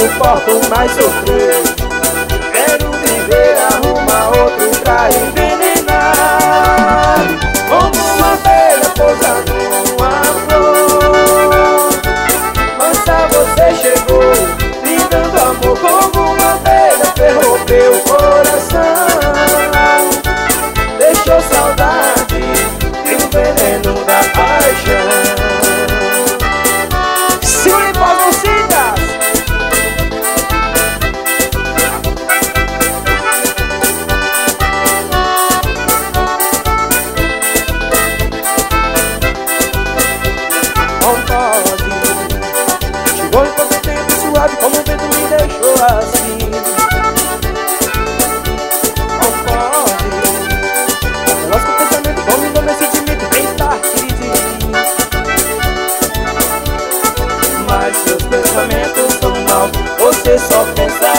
suporto mais sofrer. Quero viver, arruma outro pra envenenar. Como uma abelha pousando numa flor. Mansa, você chegou, me dando amor. Como uma abelha ferrou meu coração. Deixou saudade e o veneno da paixão. Segure para as mocinhas. Não pode. Chegou em pouco tempo suave, como o vento me deixou assim. Não pode. Veloz com o pensamento, dominou meu sentimento, bem parte de mim. Mas seus pensamentos são maus, você só pensa